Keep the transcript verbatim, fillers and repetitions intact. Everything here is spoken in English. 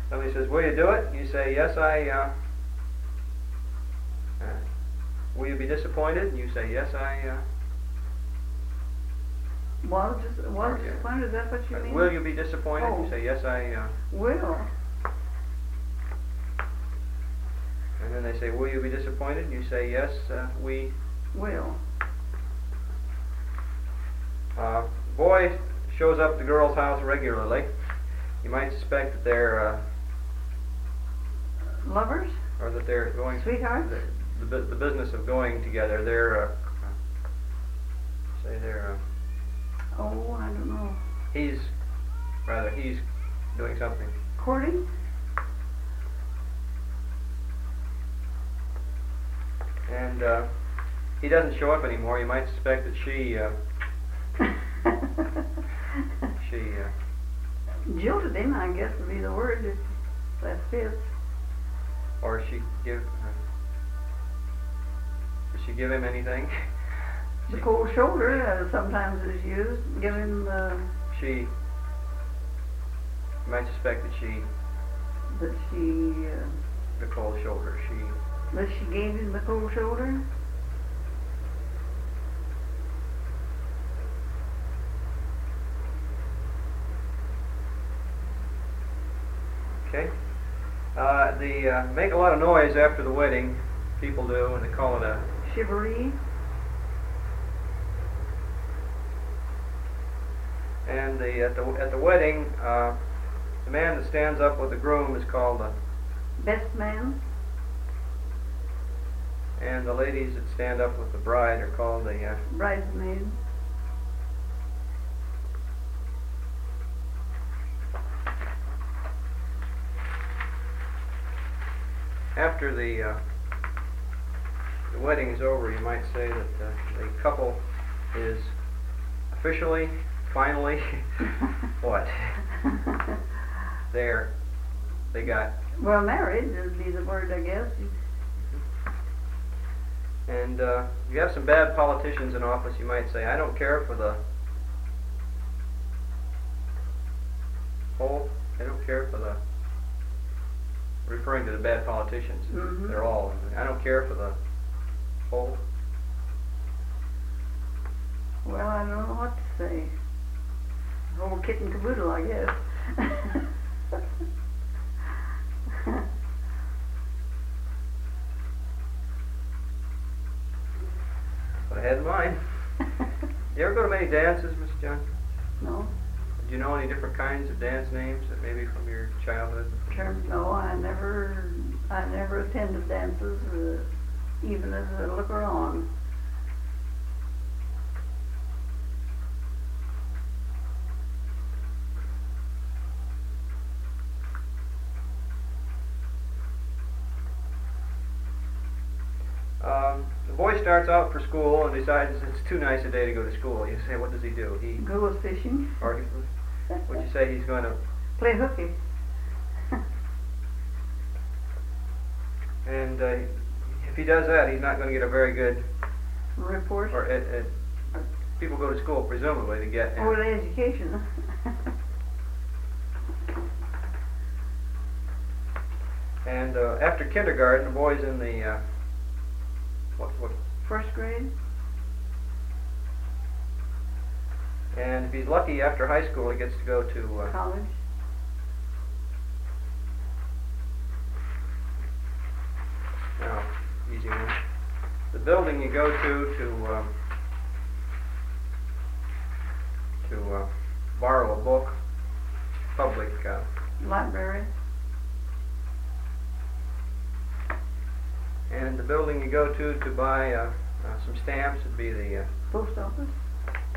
somebody says, will you do it? You say, yes, I, uh, uh, will you be disappointed? And you say, yes, I, uh, Well, just, well, Okay. disappointed, is that what you uh, mean? will you be disappointed? Oh. You say, yes, I, uh, Will. and then they say, will you be disappointed? And you say, yes, uh, we, Will. uh, boy shows up at the girl's house regularly. You might suspect that they're, uh, Lovers? or that they're going, Sweethearts? the, the, bu- the business of going together. They're, uh, uh, say they're, uh, Oh, I don't know. he's, rather, he's doing something. Courting? And uh, he doesn't show up anymore. You might suspect that she, uh, she, uh, Jilted him, I guess would be the word, if that fits. or she give, uh, did she give him anything? The she, cold shoulder uh, sometimes is used, give him the, she, you might suspect that she, that she, uh, the cold shoulder, she, that she gave him the cold shoulder. okay. Uh, the, uh, make a lot of noise after the wedding, people do, and they call it a, Chivalry. and the, at the, at the wedding, uh, the man that stands up with the groom is called a, Best man. and the ladies that stand up with the bride are called the, uh, Bridesmaid. after the, uh, the wedding is over, you might say that uh, the couple is officially, finally, what? They're, they got, Well, married would be the word, I guess. and uh, if you have some bad politicians in office, you might say, I don't care for the whole, I don't care for the, referring to the bad politicians. Mhm. They're all, I don't care for the whole. Well, I don't know what to say. The whole kit and caboodle, I guess. What I had in mind. You ever go to many dances, Miss John? No, Do you know any different kinds of dance names that maybe from your childhood? term, no, I never, I never attended dances, uh, even as a looker on. Um, the boy starts out for school and decides it's too nice a day to go to school. You say, what does he do? He, Goes fishing. or he, would you say he's going to, Play hooky. and uh, if he does that, he's not going to get a very good, Report. or it, it, people go to school presumably to get, Oh, the education. and uh, after kindergarten, the boy's in the, uh, what, what, First grade. and if he's lucky, after high school, he gets to go to, uh, College. now, easy one. The building you go to to um, to uh, borrow a book, public, uh, Library. and the building you go to to buy uh, uh, some stamps would be the uh, Post office.